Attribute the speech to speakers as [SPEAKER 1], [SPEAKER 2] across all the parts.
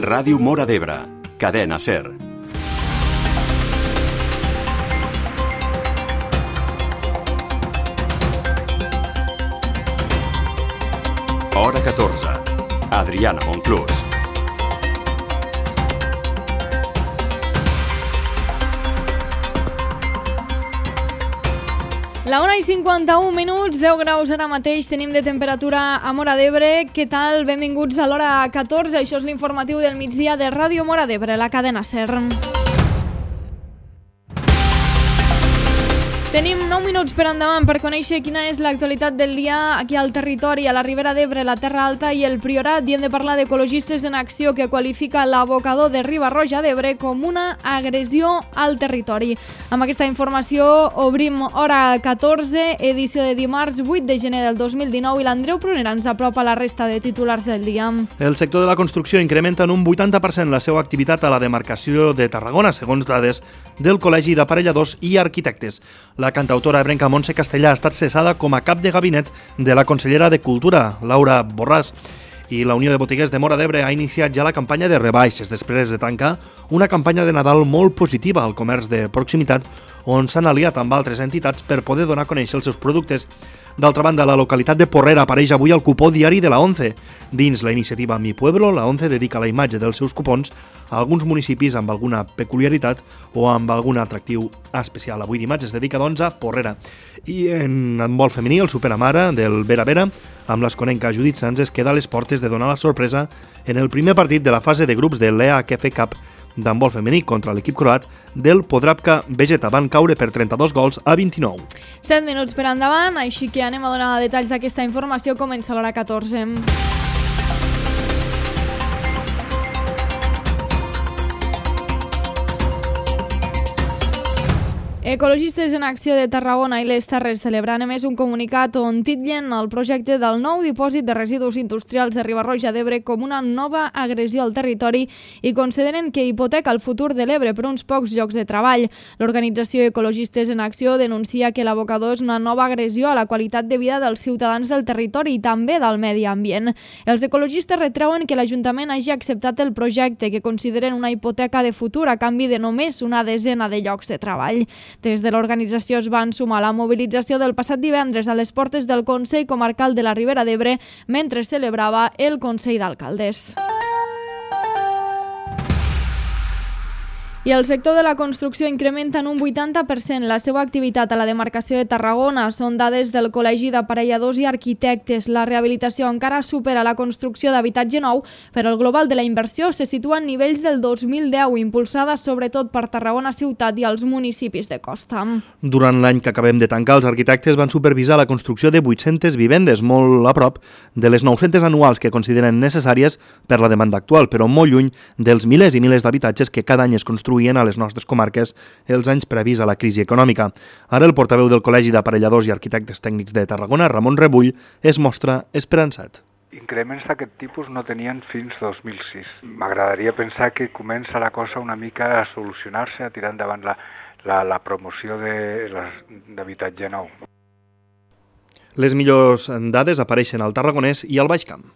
[SPEAKER 1] Ràdio Móra d'Ebre, Cadena SER. Hora 14. Adriana Monclús.
[SPEAKER 2] La 1:51, 10 graus ara mateix tenim de temperatura a Móra d'Ebre. Què tal? Benvinguts a l'hora 14. Això és l'informatiu del migdia de Ràdio Móra d'Ebre, la cadena SER. Tenim 9 minuts per endavant per conèixer quina és l'actualitat del dia aquí al territori, a la Ribera d'Ebre, la Terra Alta i el Priorat. I hem de parlar d'Ecologistes en Acció, que qualifica l'abocador de Riba-roja d'Ebre com una agressió al territori. Amb aquesta informació obrim hora 14, edició de dimarts 8 de gener del 2019, i l'Andreu Prunera ens apropa la resta de titulars del dia.
[SPEAKER 3] El sector de la construcció incrementa en un 80% la seva activitat a la demarcació de Tarragona, segons dades del Col·legi d'Aparelladors i Arquitectes. La cantautora ebrenca Montse Castellà ha estat cessada com a cap de gabinet de la consellera de Cultura, Laura Borràs. I la Unió de Botiguers de Móra d'Ebre ha iniciat ja la campanya de rebaixes després de tancar una campanya de Nadal molt positiva al comerç de proximitat, on s'han aliat amb altres entitats per poder donar a conèixer els seus productes. D'altra banda, la localitat de Porrera apareix avui al cupó diari de la ONCE. Dins la iniciativa Mi Pueblo, la ONCE dedica la imatge dels seus cupons a alguns municipis amb alguna peculiaritat o amb algun atractiu especial. Avui dimarts es dedica, doncs, a Porrera. I en handbol femení, el Superamara del Vera Vera, amb l'esconenca Judit Sanz, es queda a les portes de donar la sorpresa en el primer partit de la fase de grups de l'EHF Cup d'handbol femení contra l'equip croat del Podravka Vegeta. Van caure per 32 gols a 29.
[SPEAKER 2] 7 minuts per endavant, així que anem a donar detalls d'aquesta informació. Comença l'hora 14. Ecologistes en Acció de Tarragona i les Terres celebran a més un comunicat on titllen el projecte del nou dipòsit de residus industrials de Riba-roja d'Ebre com una nova agressió al territori i consideren que hipoteca el futur de l'Ebre per uns pocs llocs de treball. L'organització Ecologistes en Acció denuncia que l'abocador és una nova agressió a la qualitat de vida dels ciutadans del territori i també del medi ambient. Els ecologistes retreuen que l'Ajuntament hagi acceptat el projecte, que consideren una hipoteca de futur a canvi de només una desena de llocs de treball. Des de l'organització es van sumar a la mobilització del passat divendres a les portes del Consell Comarcal de la Ribera d'Ebre mentre es celebrava el Consell d'Alcaldes. I el sector de la construcció incrementa en un 80% la seva activitat a la demarcació de Tarragona. Són dades del Col·legi d'Aparelladors i Arquitectes. La rehabilitació encara supera la construcció d'habitatge nou, però el global de la inversió se situa en nivells del 2010, impulsada sobretot per Tarragona ciutat i els municipis de costa.
[SPEAKER 3] Durant l'any que acabem de tancar, els arquitectes van supervisar la construcció de 800 vivendes, molt a prop de les 900 anuals que consideren necessàries per la demanda actual, però molt lluny dels milers i milers d'habitatges que cada any es construïen a les nostres comarques els anys previs a la crisi econòmica. Ara el portaveu del Col·legi d'Aparelladors i Arquitectes Tècnics de Tarragona, Ramon Rebull, es mostra esperançat.
[SPEAKER 4] Increments d'aquest tipus no tenien fins 2006. M'agradaria pensar que comença la cosa una mica a solucionar-se, a tirar endavant la promoció d'habitatge nou.
[SPEAKER 3] Les millors dades apareixen al Tarragonès i al Baix Camp.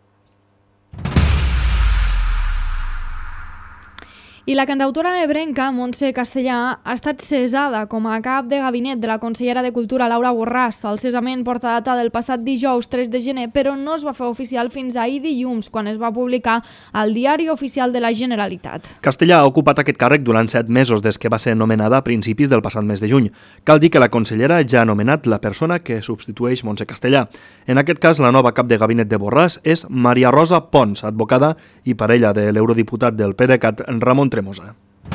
[SPEAKER 2] I la cantautora ebrenca Montse Castellà ha estat cessada com a cap de gabinet de la consellera de Cultura Laura Borràs. El cessament porta data del passat dijous 3 de gener, però no es va fer oficial fins ahir dilluns, quan es va publicar al Diari Oficial de la Generalitat.
[SPEAKER 3] Castellà ha ocupat aquest càrrec durant 7 mesos des que va ser nomenada a principis del passat mes de juny. Cal dir que la consellera ja ha nomenat la persona que substitueix Montse Castellà. En aquest cas, la nova cap de gabinet de Borràs és Maria Rosa Pons, advocada i parella de l'eurodiputat del PDeCAT, Ramon Tremosa.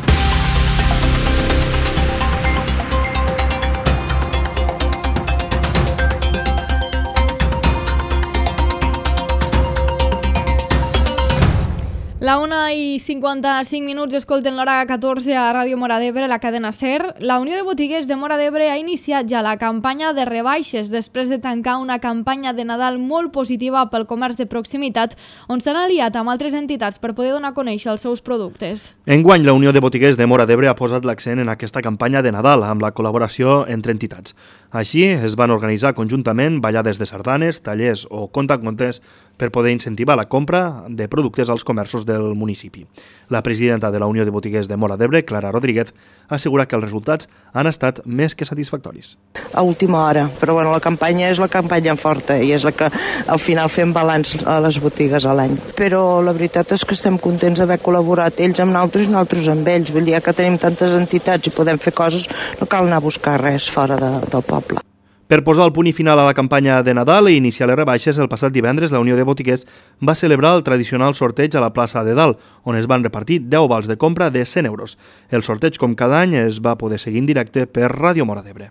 [SPEAKER 2] La 1:55, escolten l'hora 14 a Ràdio Móra d'Ebre, la cadena SER. La Unió de Botiguers de Móra d'Ebre ha iniciat ja la campanya de rebaixes després de tancar una campanya de Nadal molt positiva pel comerç de proximitat, on s'han aliat amb altres entitats per poder donar a conèixer els seus productes.
[SPEAKER 3] Enguany, la Unió de Botiguers de Móra d'Ebre ha posat l'accent en aquesta campanya de Nadal amb la col·laboració entre entitats. Així, es van organitzar conjuntament ballades de sardanes, tallers o contacontes per poder incentivar la compra de productes als comerços treballadors del municipi. La presidenta de la Unió de Botiguers de Móra d'Ebre, Clara Rodríguez, assegura que els resultats han estat més que satisfactoris.
[SPEAKER 5] A última hora, però bueno, la campanya és la campanya forta i és la que al final fem balanç a les botigues a l'any. Però la veritat és que estem contents d'haver col·laborat ells amb nosaltres i nosaltres amb ells. Vull dir, que tenim tantes entitats i podem fer coses, no cal anar a buscar res fora del poble.
[SPEAKER 3] Per posar el punt i final a la campanya de Nadal i iniciar les rebaixes, el passat divendres la Unió de Botiguers va celebrar el tradicional sorteig a la plaça de Dalt, on es van repartir 10 vals de compra de 100 euros. El sorteig, com cada any, es va poder seguir en directe per Ràdio Móra d'Ebre.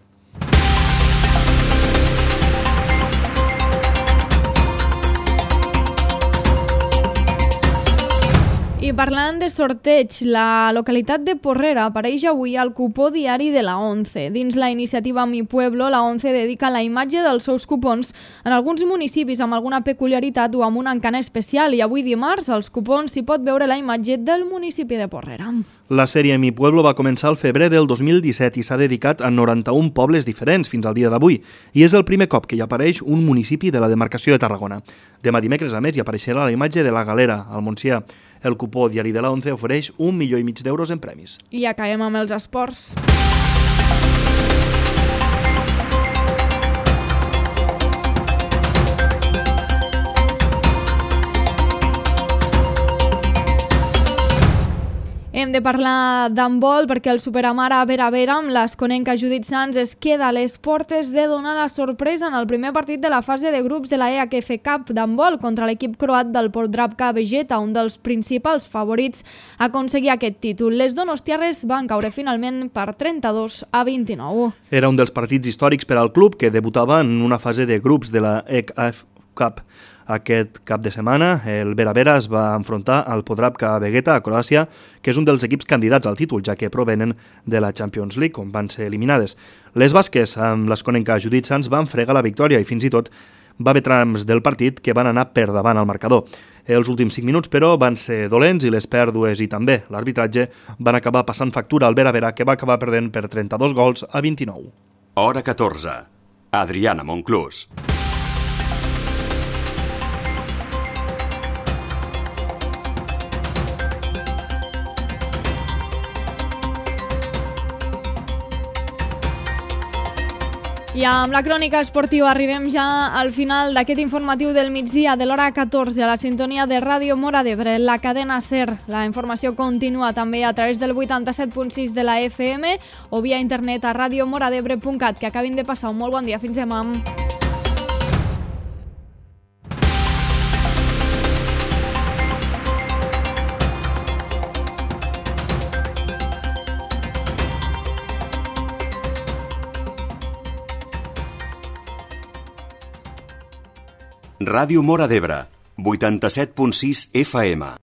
[SPEAKER 2] I parlant de sorteig, la localitat de Porrera apareix avui al cupó diari de la ONCE. Dins la iniciativa Mi Pueblo, la ONCE dedica la imatge dels seus cupons en alguns municipis amb alguna peculiaritat o amb un encant especial, i avui dimarts als cupons s'hi pot veure la imatge del municipi de Porrera.
[SPEAKER 3] La sèrie Mi Pueblo va començar al febrer del 2017 i s'ha dedicat a 91 pobles diferents fins al dia d'avui, i és el primer cop que hi apareix un municipi de la demarcació de Tarragona. Demà dimecres, a més, hi apareixerà la imatge de la Galera, al Montsià. El cupó diari de la ONCE ofereix 1,5 milió d'euros en premis.
[SPEAKER 2] I acabem amb els esports. Hem de parlar d'handbol perquè el Superamara Vera amb l'Asconenca Judit Sans es queda a les portes de donar la sorpresa en el primer partit de la fase de grups de la EHF Cup d'handbol contra l'equip croat del Podravka Vegeta, un dels principals favorits a aconseguir aquest títol. Les donostiarres van caure finalment per 32-29.
[SPEAKER 3] Era un dels partits històrics per al club que debutava en una fase de grups de la EHF Cup. Aquest cap de setmana, el Vera es va enfrontar al Podravka Vegeta a Croàcia, que és un dels equips candidats al títol, ja que provenen de la Champions League, on van ser eliminades. Les basques, amb l'Asconenca Judit Sans, van fregar la victòria i fins i tot va haver trams del partit que van anar per davant al marcador. Els últims 5 minuts, però, van ser dolents i les pèrdues i també l'arbitratge van acabar passant factura al Vera, que va acabar perdent per 32-29.
[SPEAKER 1] Hora 14. Adriana Monclús.
[SPEAKER 2] I amb la crònica esportiva arribem ja al final d'aquest informatiu del migdia de l'hora 14 a la sintonia de Ràdio Móra d'Ebre, la cadena SER. La informació continua també a través del 87.6 de la FM o via internet a radiomoradebre.cat. Que acabin de passar un molt bon dia. Fins demà.
[SPEAKER 1] Ràdio Móra d'Ebre, 87.6 FM.